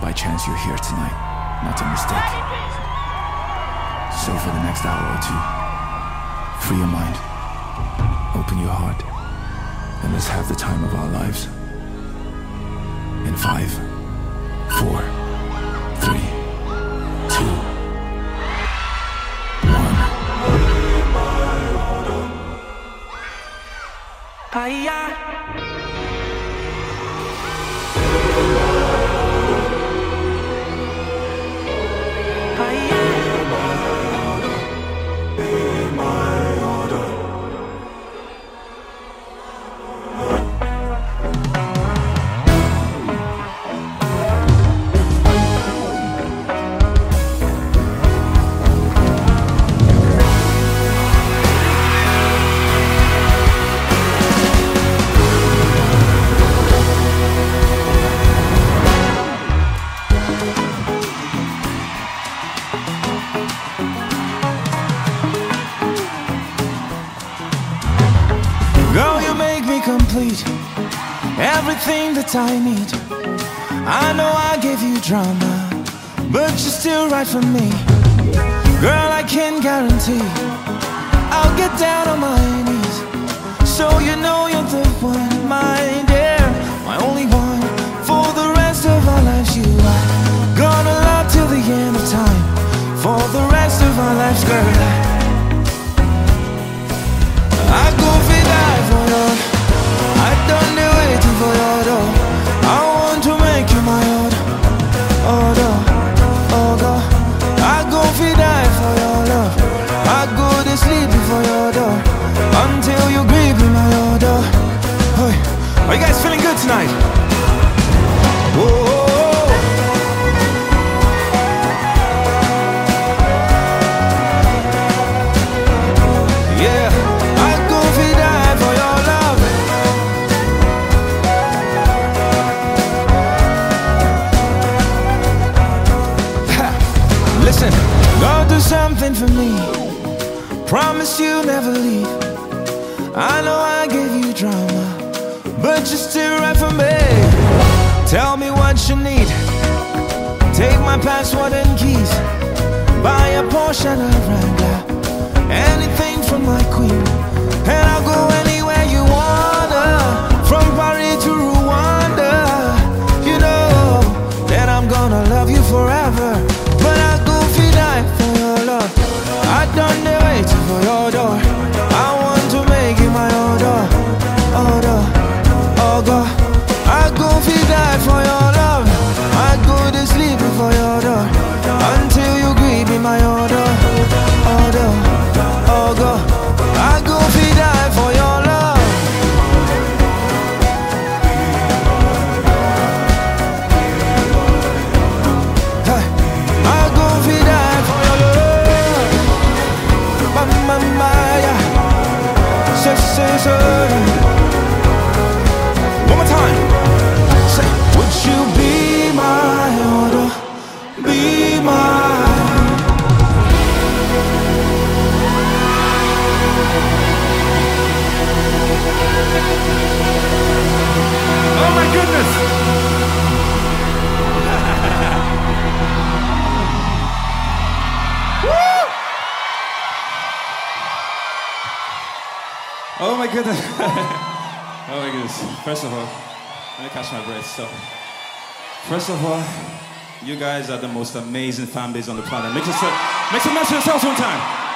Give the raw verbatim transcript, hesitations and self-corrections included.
by chance you're here tonight, not a mistake. So for the next hour or two, free your mind, open your heart, and let's have the time of our lives. In five, four, three, two, one. Girl, you make me complete, everything that I need. I know I gave you drama, but you're still right for me. Girl, I can guarantee I'll get down on my knees, so you know you're the one, my dear, my only one. For the rest of our lives you are gonna love till the end of time. For the rest of our lives, girl, I go for die for you. I done the waiting for your door. I want to make you my order, order, order. I go for die for your love. I go to sleep before your door until you grieve in my order. Hey, are you guys feeling good tonight? Whoa. Listen, go do something for me. Promise you never leave. I know I gave you drama, but you're still right for me. Tell me what you need. Take my password and keys. Buy a Porsche and a Wrangler, anything from my queen. And I'll go anywhere you wanna, from Paris to Rwanda. You know that I'm gonna love you forever. But I go for die for your love. I done the waiting for your door. I want to make you my order, order, order. I go for die for your love. I go to sleep before your door until you greet me my order, order, order. I go for die for your love. One more time. Say, would you be my order? Be mine. Oh my goodness. Oh my goodness. Oh my goodness. First of all, let me catch my breath. So, first of all, you guys are the most amazing fan base on the planet. Make, yourself, make some noise for yourselves one time.